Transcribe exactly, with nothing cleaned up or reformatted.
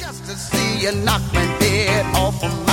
Just to see you knock my head off of my